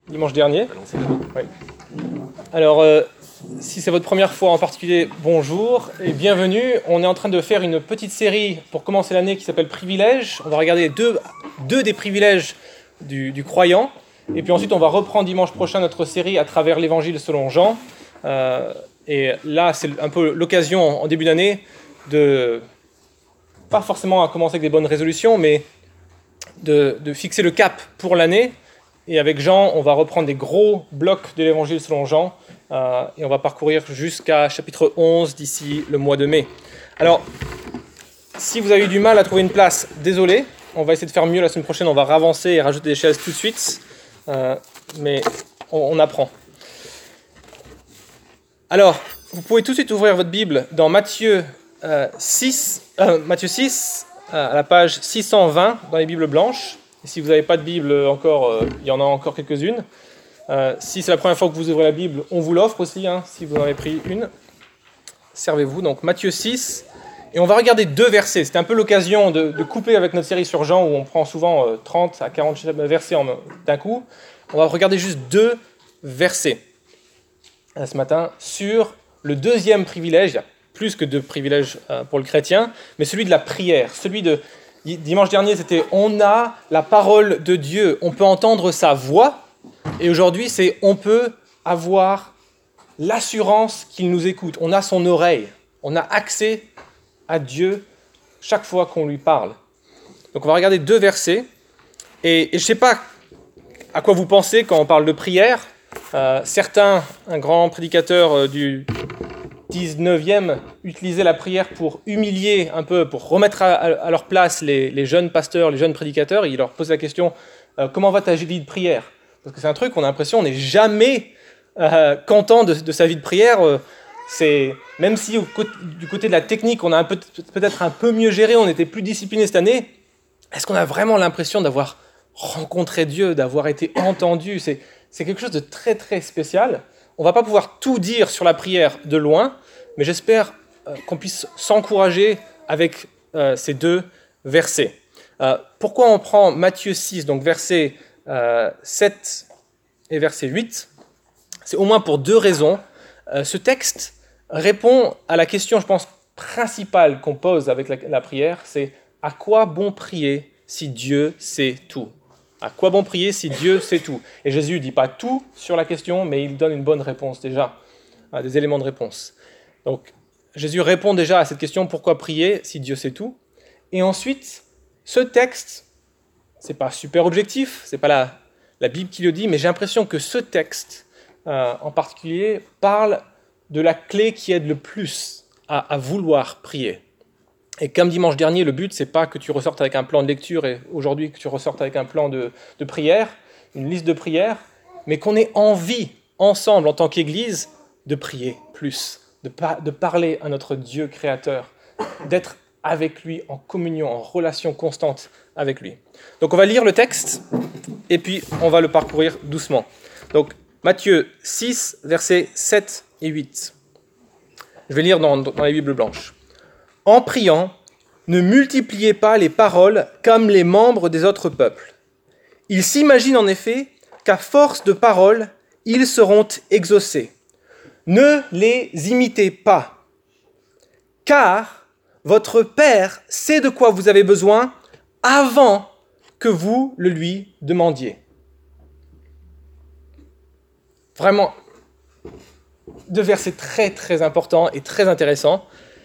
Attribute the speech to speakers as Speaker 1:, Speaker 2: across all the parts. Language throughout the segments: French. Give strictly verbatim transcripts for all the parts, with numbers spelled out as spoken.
Speaker 1: dimanche dernier. Oui. Alors, euh, si c'est votre première fois en particulier, bonjour et bienvenue. On est en train de faire une petite série pour commencer l'année qui s'appelle Privilèges. On va regarder deux, deux des privilèges du, du croyant. Et puis ensuite, on va reprendre dimanche prochain notre série à travers l'Évangile selon Jean. Euh, et là, c'est un peu l'occasion en début d'année de, pas forcément à commencer avec des bonnes résolutions, mais de, de fixer le cap pour l'année. Et avec Jean, on va reprendre des gros blocs de l'Évangile selon Jean, euh, et on va parcourir jusqu'à chapitre onze d'ici le mois de mai. Alors, si vous avez eu du mal à trouver une place, désolé, on va essayer de faire mieux la semaine prochaine, on va ravancer et rajouter des chaises tout de suite, euh, mais on, on apprend. Alors, vous pouvez tout de suite ouvrir votre Bible dans Matthieu, euh, six, euh, Matthieu six, euh, à la page six cent vingt dans les Bibles blanches. Et si vous n'avez pas de Bible encore, euh, il y en a encore quelques-unes. Euh, si c'est la première fois que vous ouvrez la Bible, on vous l'offre aussi, hein, si vous en avez pris une. Servez-vous, donc Matthieu six, et on va regarder deux versets. C'était un peu l'occasion de, de couper avec notre série sur Jean, où on prend souvent euh, trente à quarante versets en, d'un coup. On va regarder juste deux versets euh, ce matin sur le deuxième privilège. Il y a plus que deux privilèges euh, pour le chrétien, mais celui de la prière, celui de... Dimanche dernier, c'était « on a la parole de Dieu, on peut entendre sa voix ». Et aujourd'hui, c'est « on peut avoir l'assurance qu'il nous écoute ». On a son oreille, on a accès à Dieu chaque fois qu'on lui parle. Donc on va regarder deux versets. Et, et je ne sais pas à quoi vous pensez quand on parle de prière. Euh, certains, un grand prédicateur euh, du dix-neuvième, utilisaient la prière pour humilier un peu, pour remettre à, à leur place les, les jeunes pasteurs, les jeunes prédicateurs. Et il leur pose la question euh, « Comment va ta vie de prière ?» Parce que c'est un truc, on a l'impression, on n'est jamais euh, content de, de sa vie de prière. Euh, c'est, même si au, du côté de la technique, on a un peu, peut-être un peu mieux géré, on était plus discipliné cette année, est-ce qu'on a vraiment l'impression d'avoir rencontré Dieu, d'avoir été entendu ? C'est, c'est quelque chose de très très spécial. On ne va pas pouvoir tout dire sur la prière de loin, mais j'espère euh, qu'on puisse s'encourager avec euh, ces deux versets. Euh, pourquoi on prend Matthieu six, donc versets euh, sept et verset huit ? C'est au moins pour deux raisons. Euh, ce texte répond à la question, je pense, principale qu'on pose avec la, la prière, c'est « À quoi bon prier si Dieu sait tout ?» À quoi bon prier si Dieu sait tout ? Et Jésus ne dit pas tout sur la question, mais il donne une bonne réponse déjà, des éléments de réponse. Donc, Jésus répond déjà à cette question, pourquoi prier si Dieu sait tout ? Et ensuite, ce texte, ce n'est pas super objectif, ce n'est pas la, la Bible qui le dit, mais j'ai l'impression que ce texte, euh, en particulier, parle de la clé qui aide le plus à, à vouloir prier. Et comme dimanche dernier, le but, c'est pas que tu ressortes avec un plan de lecture et aujourd'hui que tu ressortes avec un plan de, de prière, une liste de prières, mais qu'on ait envie, ensemble, en tant qu'Église, de prier plus, de, par, de parler à notre Dieu créateur, d'être avec lui en communion, en relation constante avec lui. Donc on va lire le texte et puis on va le parcourir doucement. Donc Matthieu six, versets sept et huit. Je vais lire dans, dans les Bibles blanches. En priant, ne multipliez pas les paroles comme les membres des autres peuples. Ils s'imaginent en effet qu'à force de paroles, ils seront exaucés. Ne les imitez pas, car votre Père sait de quoi vous avez besoin avant que vous le lui demandiez. Vraiment, deux versets très très importants et très intéressants.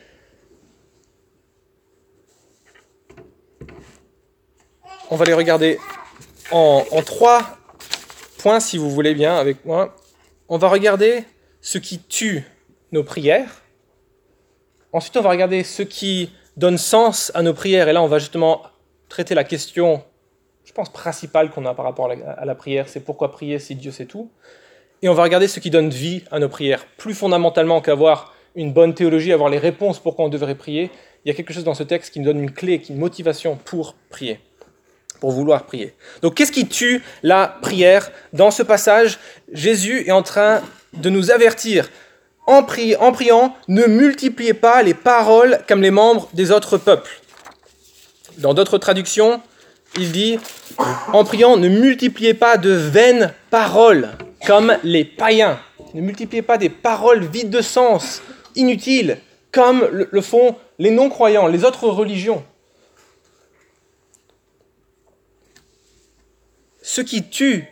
Speaker 1: On va les regarder en, en trois points, si vous voulez bien, avec moi. On va regarder ce qui tue nos prières. Ensuite, on va regarder ce qui donne sens à nos prières. Et là, on va justement traiter la question, je pense, principale qu'on a par rapport à la, à la prière. C'est pourquoi prier si Dieu sait tout. Et on va regarder ce qui donne vie à nos prières. Plus fondamentalement qu'avoir une bonne théologie, avoir les réponses pourquoi on devrait prier, il y a quelque chose dans ce texte qui nous donne une clé, une motivation pour prier. Pour vouloir prier. Donc, qu'est-ce qui tue la prière ? Dans ce passage, Jésus est en train de nous avertir. En, pri- en priant, ne multipliez pas les paroles comme les membres des autres peuples. Dans d'autres traductions, il dit, en priant, ne multipliez pas de vaines paroles comme les païens. Ne multipliez pas des paroles vides de sens, inutiles, comme le, le font les non-croyants, les autres religions. Ce qui tue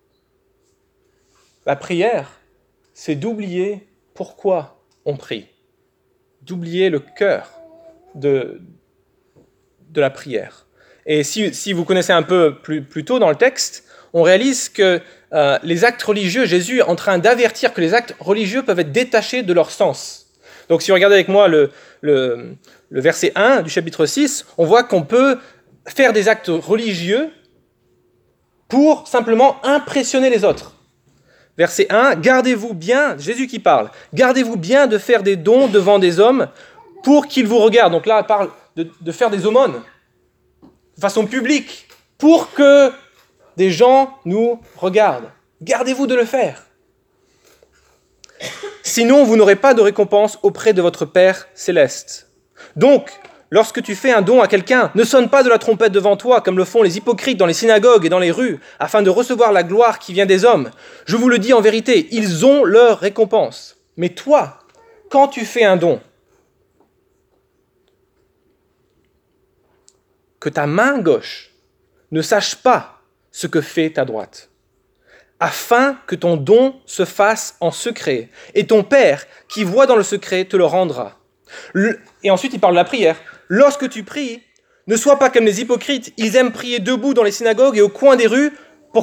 Speaker 1: la prière, c'est d'oublier pourquoi on prie, d'oublier le cœur de, de la prière. Et si, si vous connaissez un peu plus, plus tôt dans le texte, on réalise que euh, les actes religieux, Jésus est en train d'avertir que les actes religieux peuvent être détachés de leur sens. Donc si vous regardez avec moi le, le, le verset un du chapitre six, on voit qu'on peut faire des actes religieux pour simplement impressionner les autres. Verset un, gardez-vous bien, Jésus qui parle, gardez-vous bien de faire des dons devant des hommes pour qu'ils vous regardent. Donc là, il parle de, de faire des aumônes de façon publique pour que des gens nous regardent. Gardez-vous de le faire. Sinon, vous n'aurez pas de récompense auprès de votre Père céleste. Donc, lorsque tu fais un don à quelqu'un, ne sonne pas de la trompette devant toi, comme le font les hypocrites dans les synagogues et dans les rues, afin de recevoir la gloire qui vient des hommes. Je vous le dis en vérité, ils ont leur récompense. Mais toi, quand tu fais un don, que ta main gauche ne sache pas ce que fait ta droite, afin que ton don se fasse en secret, et ton Père, qui voit dans le secret, te le rendra. Le... Et ensuite, il parle de la prière. Lorsque tu pries, ne sois pas comme les hypocrites. Ils aiment prier debout dans les synagogues et au coin des rues. Pourquoi ?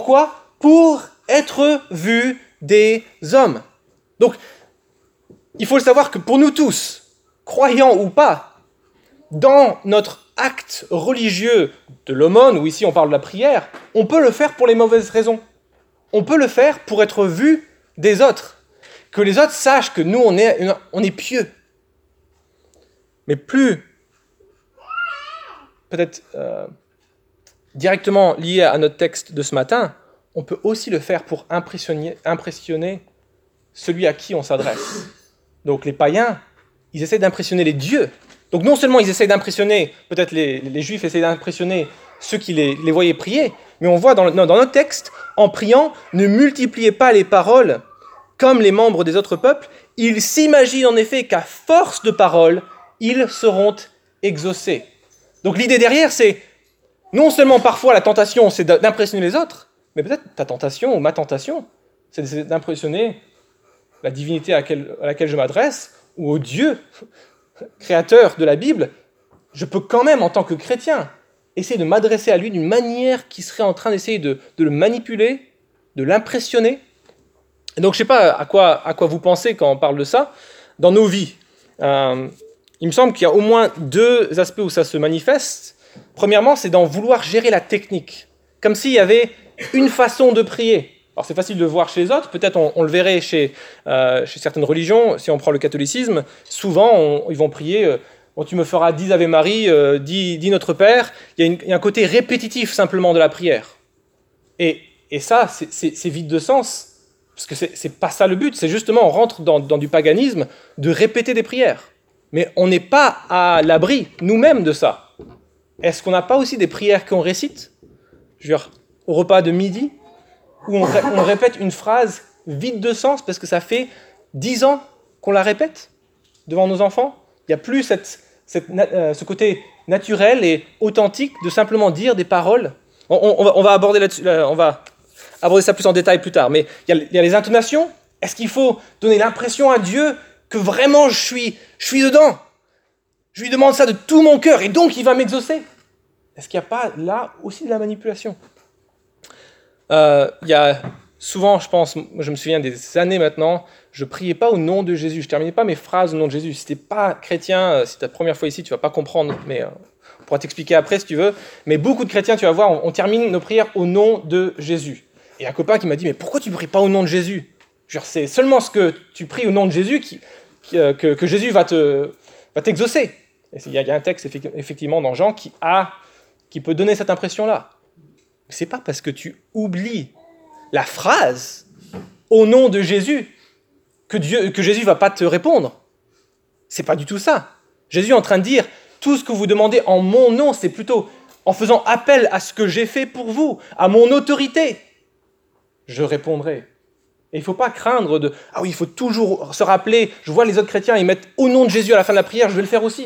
Speaker 1: Pour être vus des hommes. Donc, il faut le savoir que pour nous tous, croyants ou pas, dans notre acte religieux de l'aumône, ou ici on parle de la prière, on peut le faire pour les mauvaises raisons. On peut le faire pour être vu des autres. Que les autres sachent que nous, on est, on est pieux. Mais plus, peut-être euh, directement lié à notre texte de ce matin, on peut aussi le faire pour impressionner, impressionner celui à qui on s'adresse. Donc les païens, ils essaient d'impressionner les dieux. Donc non seulement ils essaient d'impressionner, peut-être les, les juifs essaient d'impressionner ceux qui les, les voyaient prier, mais on voit dans, dans notre texte, en priant, ne multipliez pas les paroles comme les membres des autres peuples. Ils s'imaginent en effet qu'à force de paroles, ils seront exaucés. Donc l'idée derrière, c'est non seulement parfois la tentation, c'est d'impressionner les autres, mais peut-être ta tentation ou ma tentation, c'est d'impressionner la divinité à laquelle, à laquelle je m'adresse, ou au Dieu créateur de la Bible. Je peux quand même, en tant que chrétien, essayer de m'adresser à lui d'une manière qui serait en train d'essayer de, de le manipuler, de l'impressionner. Et donc je ne sais pas à quoi, à quoi vous pensez quand on parle de ça dans nos vies. Euh, il me semble qu'il y a au moins deux aspects où ça se manifeste. Premièrement, c'est d'en vouloir gérer la technique, comme s'il y avait une façon de prier. Alors c'est facile de le voir chez les autres, peut-être on, on le verrait chez, euh, chez certaines religions, si on prend le catholicisme, souvent on, ils vont prier euh, « bon, tu me feras dix Ave Marie, euh, dix, dix Notre Père », il y a une, il y a un côté répétitif simplement de la prière. Et, et ça, c'est, c'est, c'est vide de sens, parce que c'est, c'est pas ça le but, c'est justement on rentre dans, dans du paganisme de répéter des prières. Mais on n'est pas à l'abri nous-mêmes de ça. Est-ce qu'on n'a pas aussi des prières qu'on récite ? Je veux dire, au repas de midi, où on, ré- on répète une phrase vide de sens parce que ça fait dix ans qu'on la répète devant nos enfants. Il n'y a plus cette, cette, euh, ce côté naturel et authentique de simplement dire des paroles. On, on, on, va, on, va, aborder là-dessus, là, on va aborder ça plus en détail plus tard. Mais il y a, il y a les intonations. Est-ce qu'il faut donner l'impression à Dieu que vraiment je suis, je suis dedans ? Je lui demande ça de tout mon cœur et donc il va m'exaucer. Est-ce qu'il n'y a pas là aussi de la manipulation ? Euh, il y a souvent, je pense, je me souviens des années maintenant, je ne priais pas au nom de Jésus, je ne terminais pas mes phrases au nom de Jésus. Si tu n'es pas chrétien, si c'est ta première fois ici, tu ne vas pas comprendre, mais euh, on pourra t'expliquer après si tu veux. Mais beaucoup de chrétiens, tu vas voir, on, on termine nos prières au nom de Jésus. Et un copain qui m'a dit, mais pourquoi tu ne pries pas au nom de Jésus ? Genre, c'est seulement ce que tu pries au nom de Jésus qui, qui, euh, que, que Jésus va, te, va t'exaucer. Et il y, y a un texte effectivement dans Jean qui, a, qui peut donner cette impression-là. Ce n'est pas parce que tu oublies la phrase « au nom de Jésus » que, Dieu, que Jésus ne va pas te répondre. Ce n'est pas du tout ça. Jésus est en train de dire « tout ce que vous demandez en mon nom », c'est plutôt en faisant appel à ce que j'ai fait pour vous, à mon autorité, je répondrai. Et il ne faut pas craindre de « Ah oui, il faut toujours se rappeler, je vois les autres chrétiens, ils mettent « Au nom de Jésus » à la fin de la prière, je vais le faire aussi. »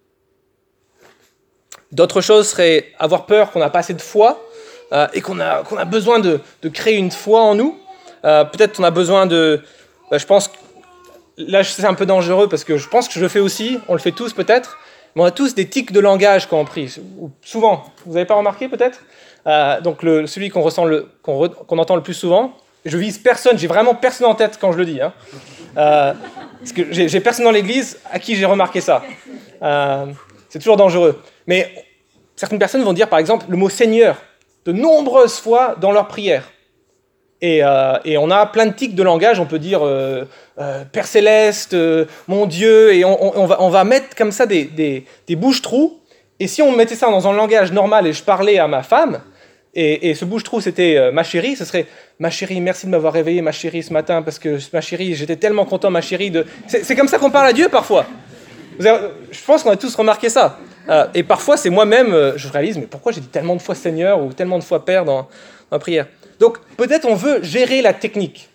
Speaker 1: D'autres choses seraient avoir peur qu'on n'a pas assez de foi euh, et qu'on a, qu'on a besoin de, de créer une foi en nous. Euh, peut-être qu'on a besoin de... Ben, je pense que là, c'est un peu dangereux parce que je pense que je le fais aussi, on le fait tous peut-être, mais on a tous des tics de langage quand on prie, souvent. Vous n'avez pas remarqué peut-être euh, Donc le, celui qu'on, ressent le, qu'on, re, qu'on entend le plus souvent, je vise personne, j'ai vraiment personne en tête quand je le dis. Hein. Euh, parce que j'ai, j'ai personne dans l'église à qui j'ai remarqué ça. Euh, c'est toujours dangereux. Mais certaines personnes vont dire par exemple le mot Seigneur de nombreuses fois dans leur prière. Et, euh, et on a plein de tics de langage, on peut dire euh, euh, Père Céleste, euh, mon Dieu, et on, on, va, on va mettre comme ça des, des, des bouches-trous. Et si on mettait ça dans un langage normal et je parlais à ma femme, et, et ce bouche-trou c'était euh, ma chérie, ce serait ma chérie, merci de m'avoir réveillé, ma chérie, ce matin, parce que ma chérie, j'étais tellement content, ma chérie. De... C'est, c'est comme ça qu'on parle à Dieu parfois. Vous avez, je pense qu'on a tous remarqué ça. Euh, et parfois, c'est moi-même, euh, je réalise, mais pourquoi j'ai dit tellement de fois Seigneur ou tellement de fois Père dans, dans la prière. Donc, peut-être on veut gérer la technique.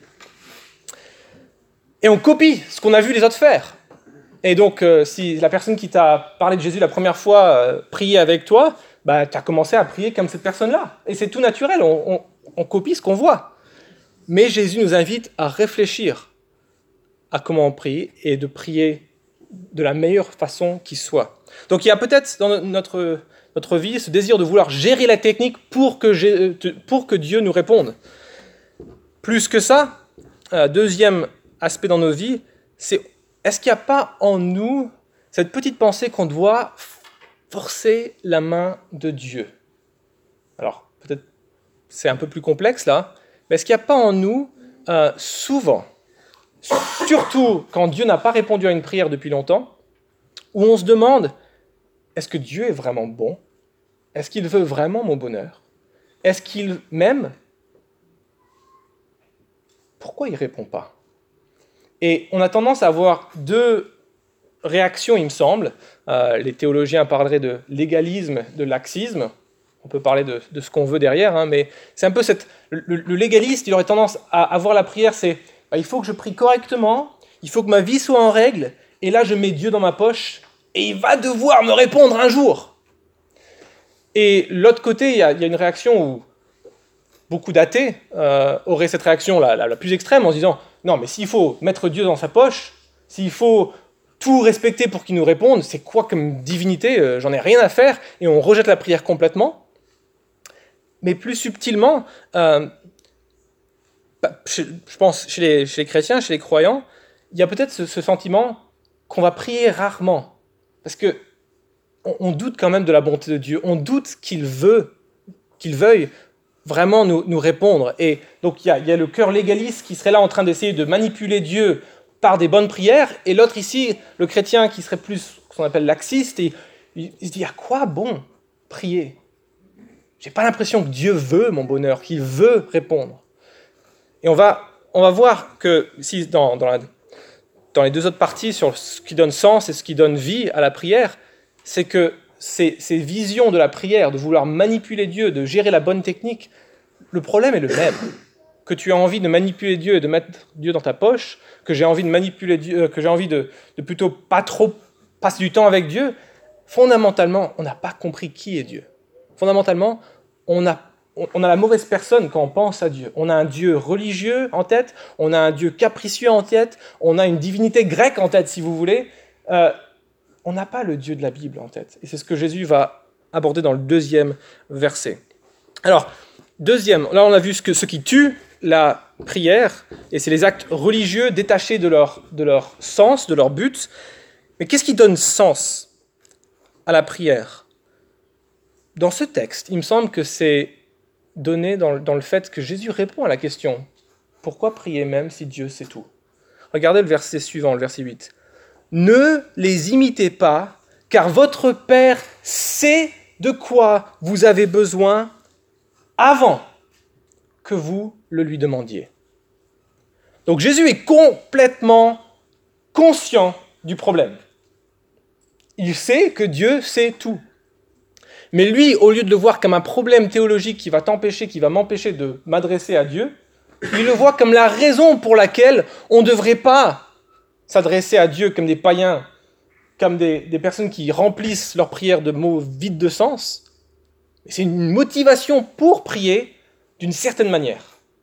Speaker 1: Et on copie ce qu'on a vu les autres faire. Et donc, euh, si la personne qui t'a parlé de Jésus la première fois euh, priait avec toi, bah, tu as commencé à prier comme cette personne-là. Et c'est tout naturel, on, on, on copie ce qu'on voit. Mais Jésus nous invite à réfléchir à comment on prie et de prier de la meilleure façon qui soit. Donc, il y a peut-être dans notre... notre vie, ce désir de vouloir gérer la technique pour que, pour que Dieu nous réponde. Plus que ça, euh, deuxième aspect dans nos vies, c'est est-ce qu'il n'y a pas en nous cette petite pensée qu'on doit forcer la main de Dieu? Alors, peut-être c'est un peu plus complexe là, mais est-ce qu'il n'y a pas en nous, euh, souvent, surtout quand Dieu n'a pas répondu à une prière depuis longtemps, où on se demande est-ce que Dieu est vraiment bon? Est-ce qu'il veut vraiment mon bonheur? Est-ce qu'il m'aime? Pourquoi il ne répond pas? Et on a tendance à avoir deux réactions, il me semble. Euh, les théologiens parleraient de légalisme, de laxisme. On peut parler de, de ce qu'on veut derrière, hein, mais c'est un peu cette... Le, le légaliste, il aurait tendance à avoir la prière, c'est bah, il faut que je prie correctement, il faut que ma vie soit en règle, et là je mets Dieu dans ma poche, et il va devoir me répondre un jour. Et l'autre côté, il y, y a une réaction où beaucoup d'athées euh, auraient cette réaction la, la, la plus extrême en se disant « Non, mais s'il faut mettre Dieu dans sa poche, s'il faut tout respecter pour qu'il nous réponde, c'est quoi comme divinité euh, J'en ai rien à faire. » Et on rejette la prière complètement. Mais plus subtilement, euh, je, je pense chez les, chez les chrétiens, chez les croyants, il y a peut-être ce, ce sentiment qu'on va prier rarement. Parce que on doute quand même de la bonté de Dieu, on doute qu'il veut, qu'il veuille vraiment nous, nous répondre. Et donc il y a, il y a le cœur légaliste qui serait là en train d'essayer de manipuler Dieu par des bonnes prières, et l'autre ici, le chrétien qui serait plus ce qu'on appelle laxiste, et il, il se dit à quoi bon prier? J'ai pas l'impression que Dieu veut mon bonheur, qu'il veut répondre. Et on va, on va voir que si dans, dans, la, dans les deux autres parties sur ce qui donne sens et ce qui donne vie à la prière, c'est que ces, ces visions de la prière, de vouloir manipuler Dieu, de gérer la bonne technique, le problème est le même. Que tu as envie de manipuler Dieu et de mettre Dieu dans ta poche, que j'ai envie de manipuler Dieu, que j'ai envie de, de plutôt pas trop passer du temps avec Dieu, fondamentalement, on n'a pas compris qui est Dieu. Fondamentalement, on a, on a la mauvaise personne quand on pense à Dieu. On a un Dieu religieux en tête, on a un Dieu capricieux en tête, on a une divinité grecque en tête, si vous voulez. Euh, On n'a pas le Dieu de la Bible en tête. Et c'est ce que Jésus va aborder dans le deuxième verset. Alors, deuxième, là on a vu ce, que, ce qui tue la prière, et c'est les actes religieux détachés de leur, de leur sens, de leur but. Mais qu'est-ce qui donne sens à la prière? Dans ce texte, il me semble que c'est donné dans, dans le fait que Jésus répond à la question « Pourquoi prier même si Dieu sait tout ?» Regardez le verset suivant, le verset huit. Ne les imitez pas, car votre Père sait de quoi vous avez besoin avant que vous le lui demandiez. Donc Jésus est complètement conscient du problème. Il sait que Dieu sait tout. Mais lui, au lieu de le voir comme un problème théologique qui va t'empêcher, qui va m'empêcher de m'adresser à Dieu, il le voit comme la raison pour laquelle on ne devrait pas s'adresser à Dieu comme des païens, comme des, des personnes qui remplissent leurs prières de mots vides de sens. C'est une motivation pour prier d'une certaine manière.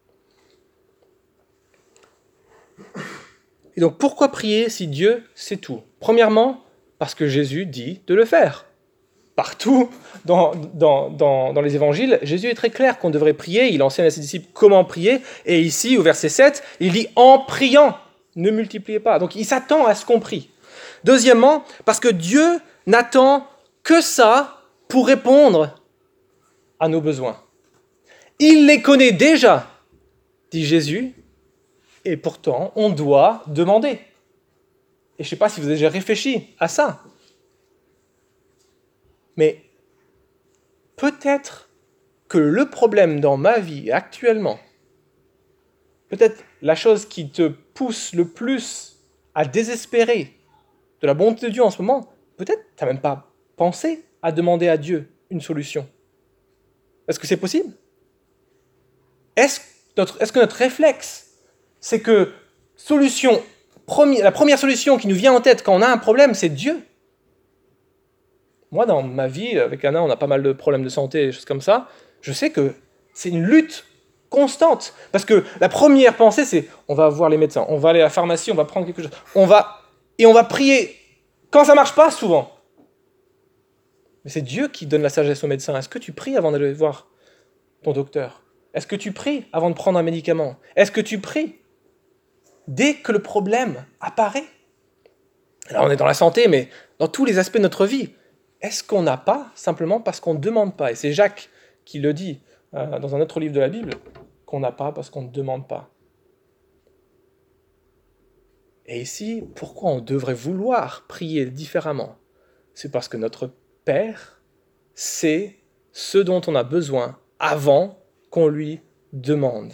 Speaker 1: Et donc, pourquoi prier si Dieu sait tout ? Premièrement, parce que Jésus dit de le faire. Partout dans, dans, dans, dans les évangiles, Jésus est très clair qu'on devrait prier. Il enseigne à ses disciples comment prier. Et ici, au verset sept, il dit « en priant, ne multipliez pas ». Donc, il s'attend à ce qu'on prie. Deuxièmement, parce que Dieu n'attend que ça pour répondre à nos besoins. Il les connaît déjà, dit Jésus, et pourtant, on doit demander. Et je ne sais pas si vous avez déjà réfléchi à ça. Mais peut-être que le problème dans ma vie actuellement, peut-être la chose qui te pousse le plus à désespérer de la bonté de Dieu en ce moment, peut-être tu n'as même pas pensé à demander à Dieu une solution. Est-ce que c'est possible ? Est-ce, notre, est-ce que notre réflexe, c'est que solution, premi- la première solution qui nous vient en tête quand on a un problème, c'est Dieu ? Moi, dans ma vie, avec Anna, on a pas mal de problèmes de santé et des choses comme ça. Je sais que c'est une lutte constante. Parce que la première pensée, c'est on va voir les médecins, on va aller à la pharmacie, on va prendre quelque chose. On va, et on va prier quand ça ne marche pas, souvent. Mais c'est Dieu qui donne la sagesse aux médecins. Est-ce que tu pries avant d'aller voir ton docteur ? Est-ce que tu pries avant de prendre un médicament ? Est-ce que tu pries dès que le problème apparaît ? Alors on est dans la santé, mais dans tous les aspects de notre vie. Est-ce qu'on n'a pas simplement parce qu'on ne demande pas ? Et c'est Jacques qui le dit euh, dans un autre livre de la Bible, qu'on n'a pas parce qu'on ne demande pas. Et ici, pourquoi on devrait vouloir prier différemment ? C'est parce que notre Père sait ce dont on a besoin avant qu'on lui demande.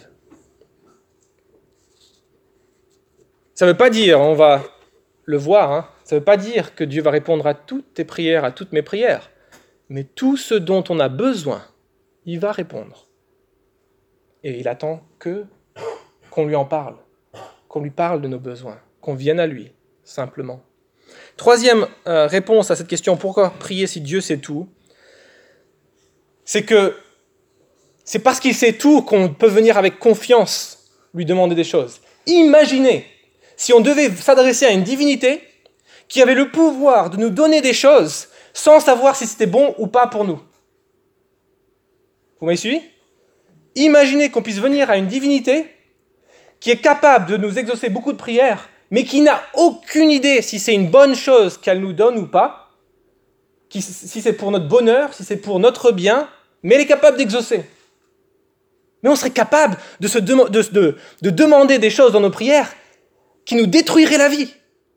Speaker 1: Ça ne veut pas dire, on va le voir, hein, ça ne veut pas dire que Dieu va répondre à toutes tes prières, à toutes mes prières, mais tout ce dont on a besoin, il va répondre. Et il attend que qu'on lui en parle, qu'on lui parle de nos besoins, qu'on vienne à lui, simplement. Troisième euh, réponse à cette question, pourquoi prier si Dieu sait tout ? C'est que c'est parce qu'il sait tout qu'on peut venir avec confiance lui demander des choses. Imaginez si on devait s'adresser à une divinité qui avait le pouvoir de nous donner des choses sans savoir si c'était bon ou pas pour nous. Vous m'avez suivi ? Imaginez qu'on puisse venir à une divinité qui est capable de nous exaucer beaucoup de prières, mais qui n'a aucune idée si c'est une bonne chose qu'elle nous donne ou pas, qui, si c'est pour notre bonheur, si c'est pour notre bien, mais elle est capable d'exaucer. Mais on serait capable de, se de, de, de demander des choses dans nos prières qui nous détruiraient la vie.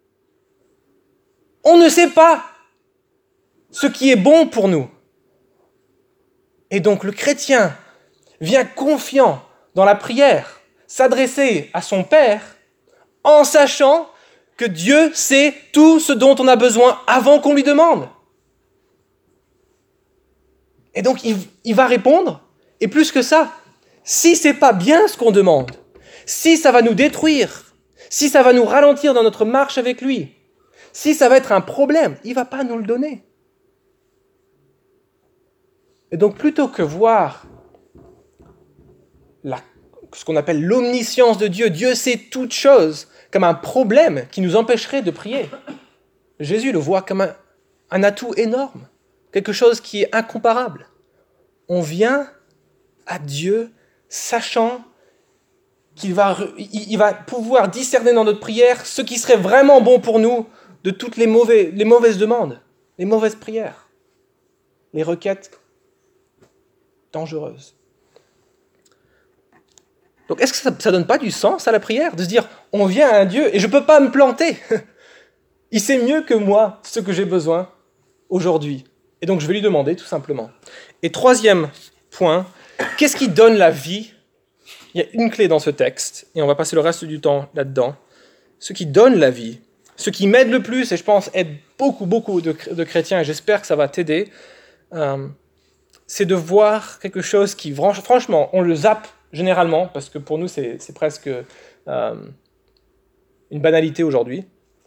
Speaker 1: On ne sait pas ce qui est bon pour nous. Et donc le chrétien vient confiant dans la prière, s'adresser à son Père en sachant que Dieu sait tout ce dont on a besoin avant qu'on lui demande. Et donc il, il va répondre, et plus que ça, si c'est pas bien ce qu'on demande, si ça va nous détruire, si ça va nous ralentir dans notre marche avec lui, si ça va être un problème, il ne va pas nous le donner. Et donc plutôt que voir la, ce qu'on appelle l'omniscience de Dieu, Dieu sait toutes choses, comme un problème qui nous empêcherait de prier, Jésus le voit comme un, un atout énorme, quelque chose qui est incomparable. On vient à Dieu sachant qu'il va, il va pouvoir discerner dans notre prière ce qui serait vraiment bon pour nous de toutes les, mauvais, les mauvaises demandes, les mauvaises prières, les requêtes dangereuses. Donc est-ce que ça ne donne pas du sens à la prière de se dire on vient à un Dieu et je ne peux pas me planter. Il sait mieux que moi ce que j'ai besoin aujourd'hui. Et donc je vais lui demander tout simplement. Et troisième point, qu'est-ce qui donne la vie ? Il y a une clé dans ce texte, et on va passer le reste du temps là-dedans. Ce qui donne la vie, ce qui m'aide le plus, et je pense aide beaucoup, beaucoup de, de chrétiens, et j'espère que ça va t'aider, euh, c'est de voir quelque chose qui, franchement, on le zappe généralement, parce que pour nous, c'est, c'est presque euh, une banalité aujourd'hui.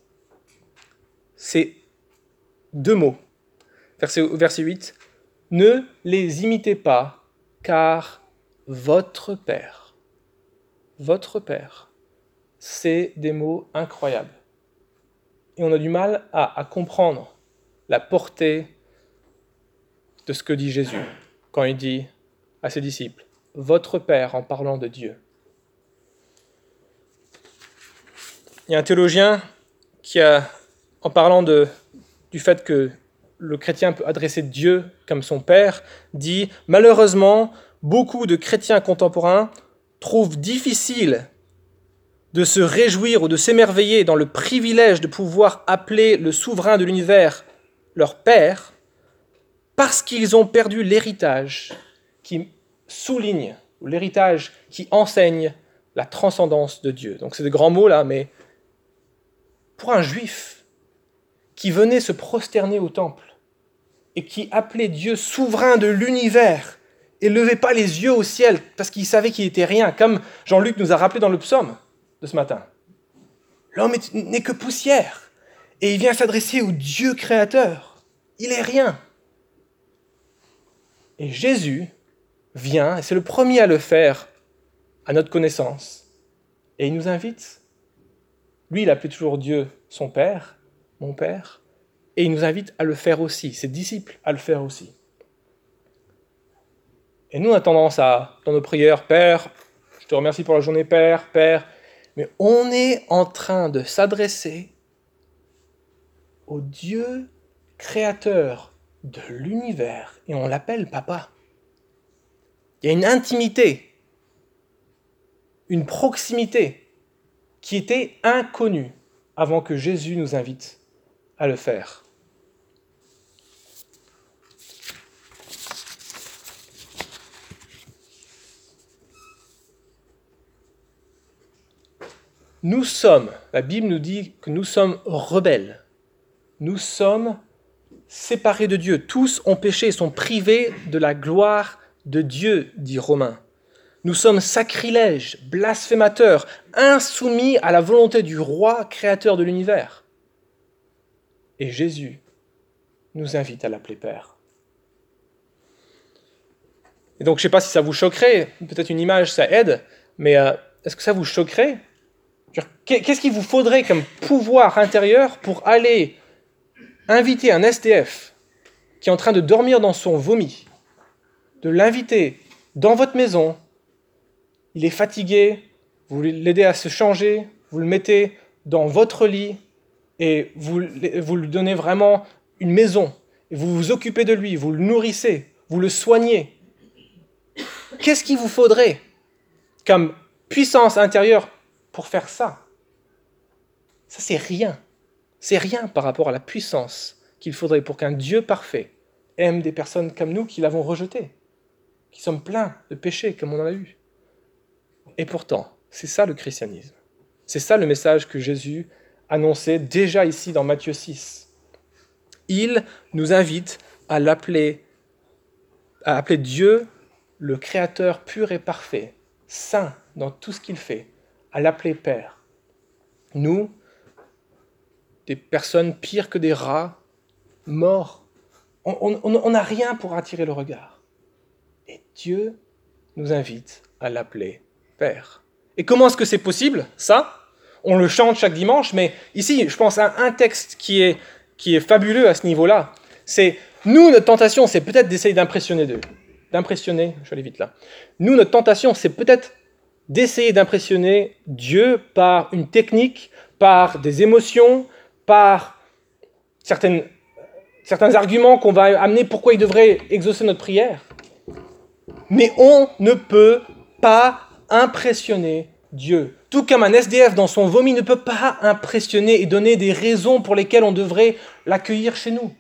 Speaker 1: C'est deux mots. Verset, verset huit. « Ne les imitez pas, car votre Père, votre Père, c'est des mots incroyables. » Et on a du mal à, à comprendre la portée de ce que dit Jésus quand il dit à ses disciples « Votre Père » en parlant de Dieu. Il y a un théologien qui a, en parlant de, du fait que le chrétien peut adresser Dieu comme son Père, dit « Malheureusement, beaucoup de chrétiens contemporains trouvent difficile de se réjouir ou de s'émerveiller dans le privilège de pouvoir appeler le souverain de l'univers leur Père, parce qu'ils ont perdu l'héritage qui souligne, ou l'héritage qui enseigne la transcendance de Dieu. » Donc c'est de grands mots là, mais pour un juif qui venait se prosterner au temple et qui appelait Dieu souverain de l'univers et ne levait pas les yeux au ciel parce qu'il savait qu'il n'était rien, comme Jean-Luc nous a rappelé dans le psaume de ce matin. L'homme n'est que poussière et il vient s'adresser au Dieu créateur. Il est rien. Et Jésus vient, et c'est le premier à le faire à notre connaissance, et il nous invite. Lui, il appelait toujours Dieu son Père, mon Père, et il nous invite à le faire aussi, ses disciples à le faire aussi. Et nous, on a tendance à, dans nos prières, Père, je te remercie pour la journée, Père, Père, mais on est en train de s'adresser au Dieu créateur de l'univers, et on l'appelle Papa. Il y a une intimité, une proximité qui était inconnue avant que Jésus nous invite à le faire. Nous sommes, la Bible nous dit que nous sommes rebelles. Nous sommes séparés de Dieu. Tous ont péché et sont privés de la gloire de Dieu, dit Romains. Nous sommes sacrilèges, blasphémateurs, insoumis à la volonté du roi créateur de l'univers. Et Jésus nous invite à l'appeler Père. Et donc, je ne sais pas si ça vous choquerait, peut-être une image, ça aide, mais euh, est-ce que ça vous choquerait ? Qu'est-ce qu'il vous faudrait comme pouvoir intérieur pour aller inviter un S D F qui est en train de dormir dans son vomi, de l'inviter dans votre maison, il est fatigué, vous l'aidez à se changer, vous le mettez dans votre lit et vous, vous lui donnez vraiment une maison, et vous vous occupez de lui, vous le nourrissez, vous le soignez. Qu'est-ce qu'il vous faudrait comme puissance intérieure pour faire ça? Ça, c'est rien. C'est rien par rapport à la puissance qu'il faudrait pour qu'un Dieu parfait aime des personnes comme nous qui l'avons rejeté, qui sommes pleins de péchés comme on en a eu. Et pourtant, c'est ça le christianisme. C'est ça le message que Jésus annonçait déjà ici dans Matthieu six. Il nous invite à l'appeler, à appeler Dieu le Créateur pur et parfait, saint dans tout ce qu'il fait, à l'appeler Père. Nous, des personnes pires que des rats, morts, on n'a rien pour attirer le regard. Et Dieu nous invite à l'appeler Père. Et comment est-ce que c'est possible, ça ? On le chante chaque dimanche, mais ici, je pense à un texte qui est, qui est fabuleux à ce niveau-là. C'est, nous, notre tentation, c'est peut-être d'essayer d'impressionner d'eux. D'impressionner, je vais aller vite là. Nous, notre tentation, c'est peut-être d'essayer d'impressionner Dieu par une technique, par des émotions, par certaines, certains arguments qu'on va amener pourquoi il devrait exaucer notre prière. Mais on ne peut pas impressionner Dieu. Tout comme un S D F dans son vomi ne peut pas impressionner et donner des raisons pour lesquelles on devrait l'accueillir chez nous.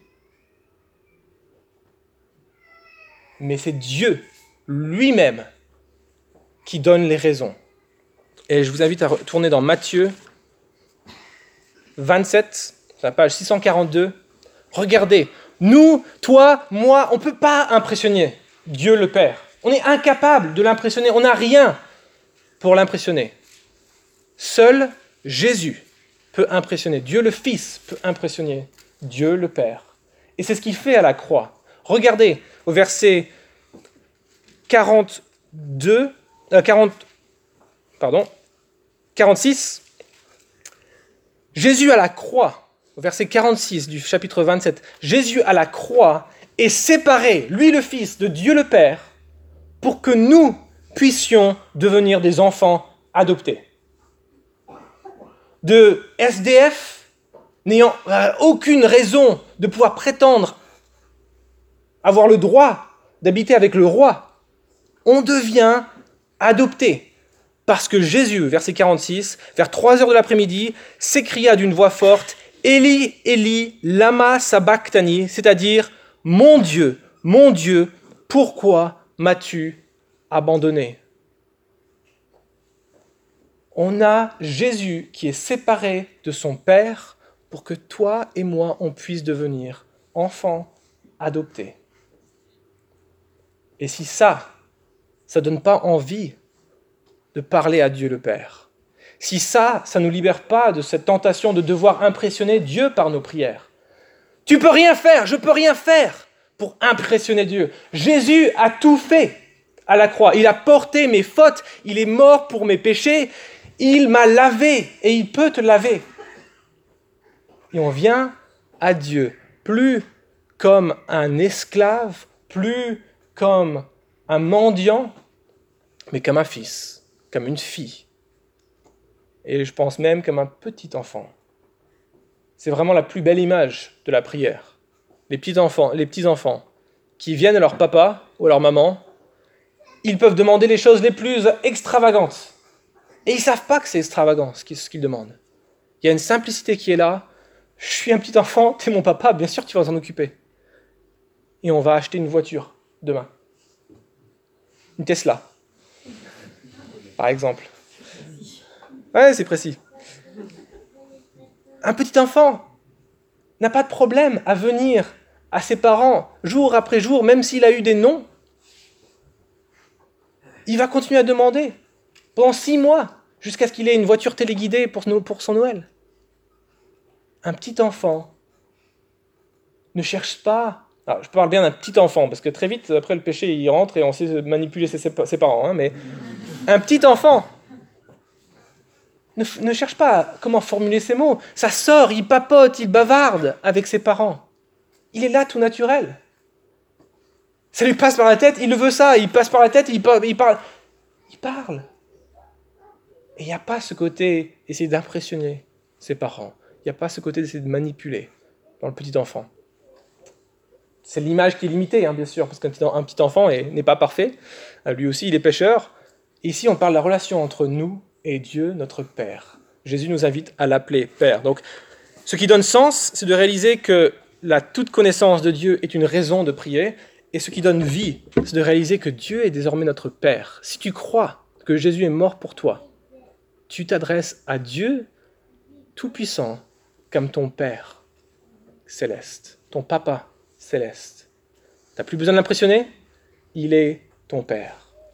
Speaker 1: Mais c'est Dieu lui-même qui donne les raisons. Et je vous invite à retourner dans Matthieu vingt-sept, la page six cent quarante-deux. Regardez, nous, toi, moi, on ne peut pas impressionner Dieu le Père. On est incapable de l'impressionner, on n'a rien pour l'impressionner. Seul Jésus peut impressionner, Dieu le Fils peut impressionner Dieu le Père. Et c'est ce qu'il fait à la croix. Regardez au verset quarante-deux, euh, quarante, pardon, quarante-six. Jésus à la croix, au verset quarante-six du chapitre vingt-sept, Jésus à la croix est séparé, lui le Fils, de Dieu le Père, pour que nous puissions devenir des enfants adoptés. De S D F, n'ayant euh, aucune raison de pouvoir prétendre avoir le droit d'habiter avec le roi, on devient adopté. Parce que Jésus, verset quarante-six, vers trois heures de l'après-midi, s'écria d'une voix forte, « Eli, Eli, lama sabachthani », c'est-à-dire « Mon Dieu, mon Dieu, pourquoi m'as-tu abandonné ?» On a Jésus qui est séparé de son Père pour que toi et moi, on puisse devenir enfants adoptés. Et si ça, ça ne donne pas envie de parler à Dieu le Père, si ça, ça ne nous libère pas de cette tentation de devoir impressionner Dieu par nos prières, tu peux rien faire, je peux rien faire pour impressionner Dieu. Jésus a tout fait à la croix. Il a porté mes fautes, il est mort pour mes péchés, il m'a lavé et il peut te laver. Et on vient à Dieu plus comme un esclave, plus comme un mendiant, mais comme un fils, comme une fille. Et je pense même comme un petit enfant. C'est vraiment la plus belle image de la prière. Les petits enfants, les petits enfants qui viennent à leur papa ou à leur maman, ils peuvent demander les choses les plus extravagantes. Et ils ne savent pas que c'est extravagant ce qu'ils demandent. Il y a une simplicité qui est là. Je suis un petit enfant, tu es mon papa, bien sûr tu vas t'en occuper. Et on va acheter une voiture demain. Une Tesla, par exemple. Ouais, c'est précis. Un petit enfant n'a pas de problème à venir à ses parents jour après jour, même s'il a eu des noms. Il va continuer à demander pendant six mois, jusqu'à ce qu'il ait une voiture téléguidée pour, pour son Noël. Un petit enfant ne cherche pas... Alors, je parle bien d'un petit enfant, parce que très vite, après le péché, il rentre et on sait manipuler ses, ses parents. Hein, mais un petit enfant ne, ne cherche pas comment formuler ses mots. Ça sort, il papote, il bavarde avec ses parents. Il est là tout naturel. Ça lui passe par la tête, il le veut ça, il passe par la tête, il parle. Il parle. Il parle. Et il n'y a pas ce côté essayer d'impressionner ses parents. Il n'y a pas ce côté d'essayer de manipuler dans le petit enfant. C'est l'image qui est limitée, hein, bien sûr, parce qu'un petit, un petit enfant est, n'est pas parfait. Lui aussi, il est pécheur. Ici, on parle de la relation entre nous et Dieu, notre Père. Jésus nous invite à l'appeler Père. Donc, ce qui donne sens, c'est de réaliser que la toute connaissance de Dieu est une raison de prier. Et ce qui donne vie, c'est de réaliser que Dieu est désormais notre Père. Si tu crois que Jésus est mort pour toi, tu t'adresses à Dieu Tout-Puissant comme ton Père céleste, ton Papa céleste. Tu n'as plus besoin de l'impressionner, il est ton Père.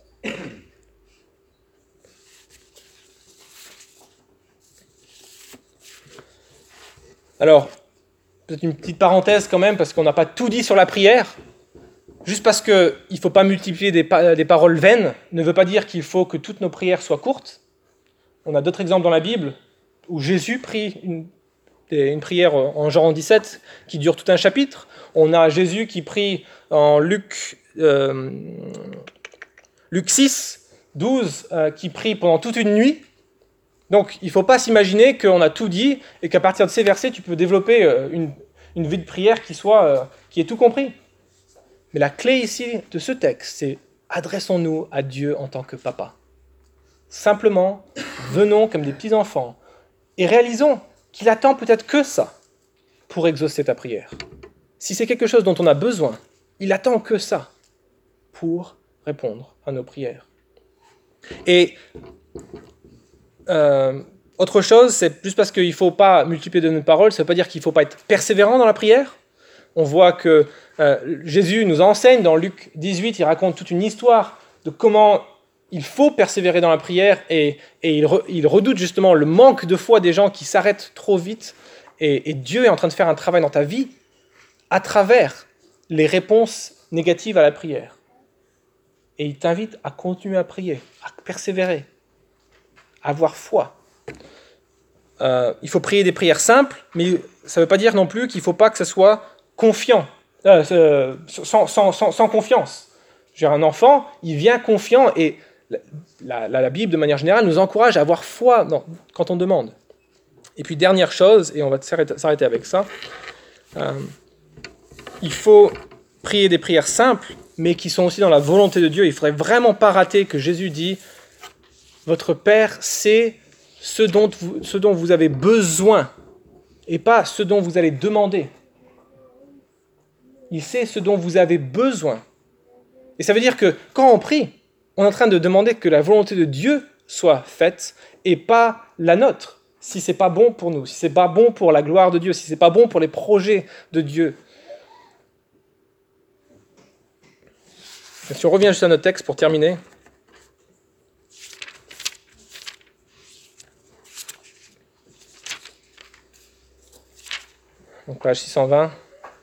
Speaker 1: Alors, peut-être une petite parenthèse quand même, parce qu'on n'a pas tout dit sur la prière. Juste parce qu'il ne faut pas multiplier des, pa- des paroles vaines, ne veut pas dire qu'il faut que toutes nos prières soient courtes. On a d'autres exemples dans la Bible où Jésus prie une, une prière en Jean dix-sept qui dure tout un chapitre. On a Jésus qui prie en Luc, euh, Luc six, douze, euh, qui prie pendant toute une nuit. Donc il ne faut pas s'imaginer qu'on a tout dit et qu'à partir de ces versets, tu peux développer euh, une, une vie de prière qui, soit, euh, qui ait tout compris. Mais la clé ici de ce texte, c'est adressons-nous à Dieu en tant que papa. Simplement, venons comme des petits enfants et réalisons qu'il attend peut-être que ça pour exaucer ta prière. Si c'est quelque chose dont on a besoin, il attend que ça pour répondre à nos prières. Et euh, autre chose, c'est juste parce qu'il ne faut pas multiplier de nos paroles, ça ne veut pas dire qu'il ne faut pas être persévérant dans la prière. On voit que euh, Jésus nous enseigne dans Luc dix-huit, il raconte toute une histoire de comment il faut persévérer dans la prière et, et il, re, il redoute justement le manque de foi des gens qui s'arrêtent trop vite. Et, et Dieu est en train de faire un travail dans ta vie à travers les réponses négatives à la prière. Et il t'invite à continuer à prier, à persévérer, à avoir foi. Euh, il faut prier des prières simples, mais ça ne veut pas dire non plus qu'il ne faut pas que ce soit confiant, euh, sans, sans, sans, sans confiance. J'ai un enfant, il vient confiant et la, la, la Bible, de manière générale, nous encourage à avoir foi dans, quand on demande. Et puis, dernière chose, et on va s'arrêter avec ça, euh, il faut prier des prières simples, mais qui sont aussi dans la volonté de Dieu. Il ne faudrait vraiment pas rater que Jésus dit « Votre Père sait ce dont vous, ce dont vous avez besoin, et pas ce dont vous allez demander. Il sait ce dont vous avez besoin. » Et ça veut dire que quand on prie, on est en train de demander que la volonté de Dieu soit faite, et pas la nôtre, si ce n'est pas bon pour nous, si ce n'est pas bon pour la gloire de Dieu, si ce n'est pas bon pour les projets de Dieu. Si on revient juste à notre texte pour terminer. Donc page six cent vingt.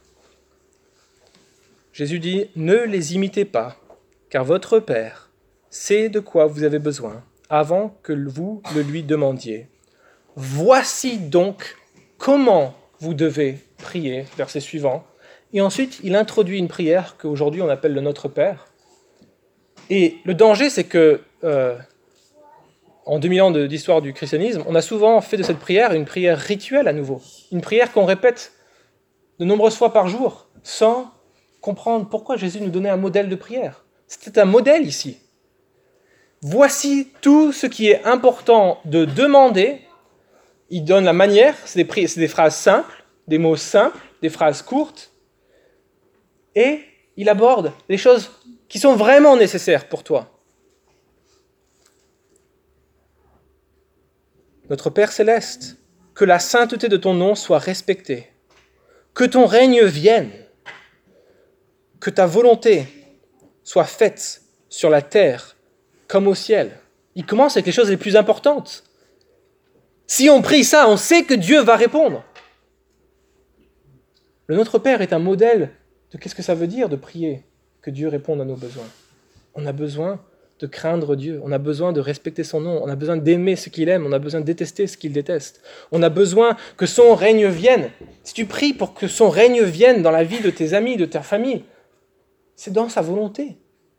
Speaker 1: Jésus dit « Ne les imitez pas, car votre Père sait de quoi vous avez besoin, avant que vous le lui demandiez. Voici donc comment vous devez prier. » Verset suivant. Et ensuite, il introduit une prière qu'aujourd'hui on appelle le Notre Père. Et le danger, c'est que, euh, en deux mille ans d'histoire du christianisme, on a souvent fait de cette prière une prière rituelle à nouveau. Une prière qu'on répète de nombreuses fois par jour, sans comprendre pourquoi Jésus nous donnait un modèle de prière. C'était un modèle ici. Voici tout ce qui est important de demander. Il donne la manière, c'est des, pri- c'est des phrases simples, des mots simples, des phrases courtes. Et il aborde les choses qui sont vraiment nécessaires pour toi. Notre Père céleste, que la sainteté de ton nom soit respectée, que ton règne vienne, que ta volonté soit faite sur la terre comme au ciel. Il commence avec les choses les plus importantes. Si on prie ça, on sait que Dieu va répondre. Le Notre Père est un modèle de qu'est-ce que ça veut dire de prier, que Dieu réponde à nos besoins. On a besoin de craindre Dieu, on a besoin de respecter son nom, on a besoin d'aimer ce qu'il aime, on a besoin de détester ce qu'il déteste. On a besoin que son règne vienne. Si tu pries pour que son règne vienne dans la vie de tes amis, de ta famille, c'est dans sa volonté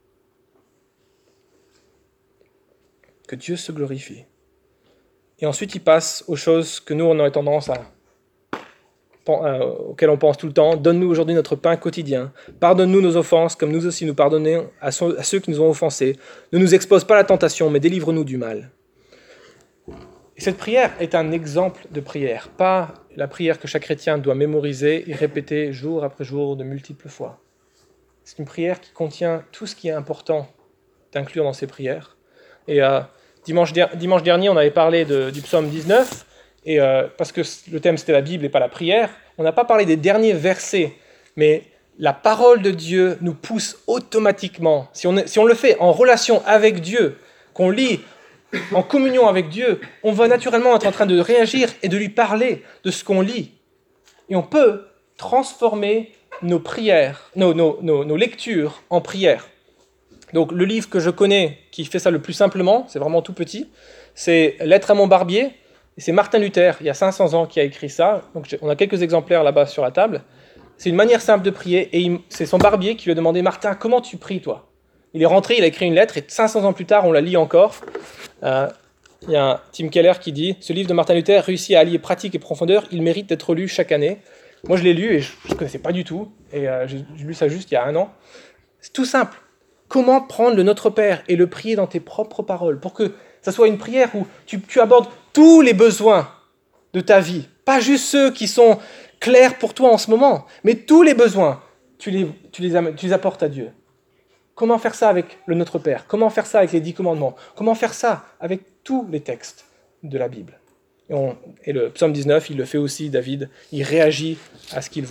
Speaker 1: que Dieu se glorifie. Et ensuite, il passe aux choses que nous, on aurait tendance à auxquels on pense tout le temps. Donne-nous aujourd'hui notre pain quotidien. Pardonne-nous nos offenses, comme nous aussi nous pardonnons à ceux qui nous ont offensés. Ne nous expose pas à la tentation, mais délivre-nous du mal. Et cette prière est un exemple de prière, pas la prière que chaque chrétien doit mémoriser et répéter jour après jour de multiples fois. C'est une prière qui contient tout ce qui est important d'inclure dans ses prières. Et euh, dimanche, der- dimanche dernier, on avait parlé de, du psaume dix-neuf. Et euh, parce que le thème c'était la Bible et pas la prière, on n'a pas parlé des derniers versets, mais la parole de Dieu nous pousse automatiquement. Si on, est, si on le fait en relation avec Dieu, qu'on lit en communion avec Dieu, on va naturellement être en train de réagir et de lui parler de ce qu'on lit. Et on peut transformer nos prières, nos, nos, nos, nos lectures en prières. Donc le livre que je connais qui fait ça le plus simplement, c'est vraiment tout petit, c'est « Lettre à mon barbier ». Et c'est Martin Luther, il y a cinq cents ans, qui a écrit ça. Donc on a quelques exemplaires là-bas sur la table. C'est une manière simple de prier. Et il, c'est son barbier qui lui a demandé « Martin, comment tu pries, toi ?» Il est rentré, il a écrit une lettre, et cinq cents ans plus tard, on la lit encore. Euh, il y a un Tim Keller qui dit « Ce livre de Martin Luther réussit à allier pratique et profondeur. Il mérite d'être lu chaque année. » Moi, je l'ai lu et je ne connaissais pas du tout. Et euh, j'ai, j'ai lu ça juste il y a un an. C'est tout simple. Comment prendre le Notre Père et le prier dans tes propres paroles pour que ça soit une prière où tu, tu abordes tous les besoins de ta vie, pas juste ceux qui sont clairs pour toi en ce moment, mais tous les besoins, tu les, tu les, am- tu les apportes à Dieu. Comment faire ça avec le Notre Père? Comment faire ça avec les dix commandements? Comment faire ça avec tous les textes de la Bible? Et, on, et le psaume dix-neuf, il le fait aussi, David, il réagit à ce qu'il voit.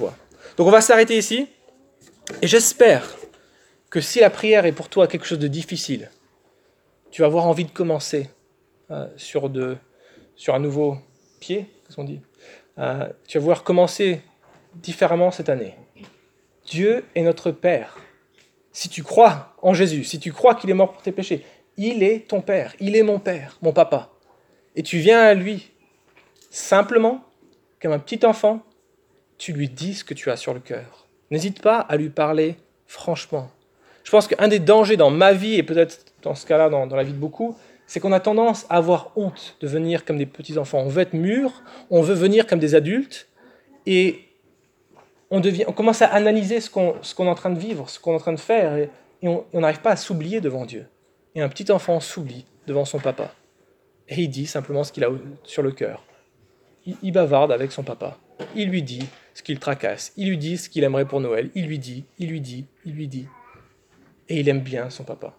Speaker 1: Donc on va s'arrêter ici. Et j'espère que si la prière est pour toi quelque chose de difficile, tu vas avoir envie de commencer euh, sur, de, sur un nouveau pied, qu'est-ce qu'on dit euh, Tu vas vouloir commencer différemment cette année. Dieu est notre Père. Si tu crois en Jésus, si tu crois qu'il est mort pour tes péchés, il est ton Père, il est mon Père, mon papa. Et tu viens à lui simplement, comme un petit enfant, tu lui dis ce que tu as sur le cœur. N'hésite pas à lui parler franchement. Je pense qu'un des dangers dans ma vie, et peut-être dans ce cas-là, dans, dans la vie de beaucoup, c'est qu'on a tendance à avoir honte de venir comme des petits-enfants. On veut être mûrs, on veut venir comme des adultes, et on, devient, on commence à analyser ce qu'on, ce qu'on est en train de vivre, ce qu'on est en train de faire, et, et on n'arrive pas à s'oublier devant Dieu. Et un petit enfant s'oublie devant son papa. Et il dit simplement ce qu'il a sur le cœur. Il, il bavarde avec son papa. Il lui dit ce qu'il tracasse. Il lui dit ce qu'il aimerait pour Noël. Il lui dit, il lui dit, il lui dit. Et il aime bien son papa.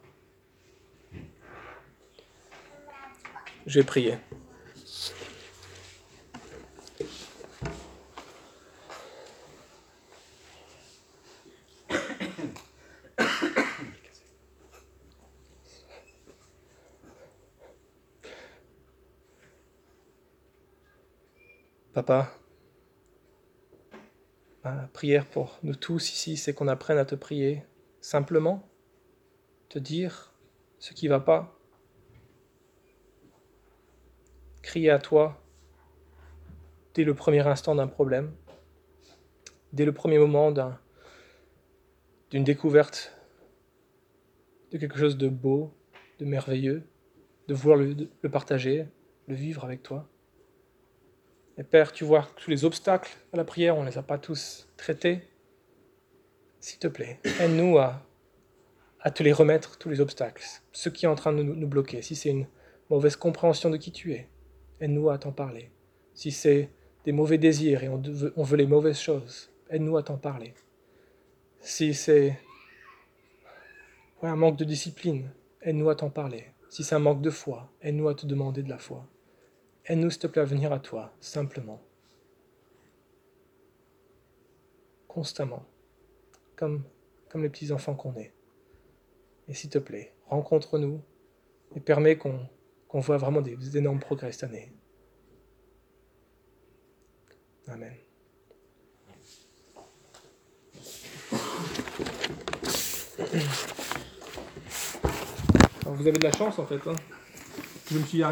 Speaker 1: Je vais prier. Papa, ma prière pour nous tous ici, c'est qu'on apprenne à te prier simplement, te dire ce qui ne va pas, crier à toi dès le premier instant d'un problème, dès le premier moment d'un, d'une découverte de quelque chose de beau, de merveilleux, de vouloir le, de, le partager, le vivre avec toi. Et Père, tu vois tous les obstacles à la prière, on ne les a pas tous traités. S'il te plaît, aide-nous à, à te les remettre, tous les obstacles, ce qui est en train de nous, nous bloquer. Si c'est une mauvaise compréhension de qui tu es, aide-nous à t'en parler. Si c'est des mauvais désirs et on veut, on veut les mauvaises choses, aide-nous à t'en parler. Si c'est ouais, un manque de discipline, aide-nous à t'en parler. Si c'est un manque de foi, aide-nous à te demander de la foi. Aide-nous, s'il te plaît, à venir à toi, simplement. Constamment. Comme, comme les petits-enfants qu'on est. Et s'il te plaît, rencontre-nous et permets qu'on, qu'on voit vraiment des, des énormes progrès cette année. Amen. Alors vous avez de la chance en fait. Hein. Je me suis arrêté.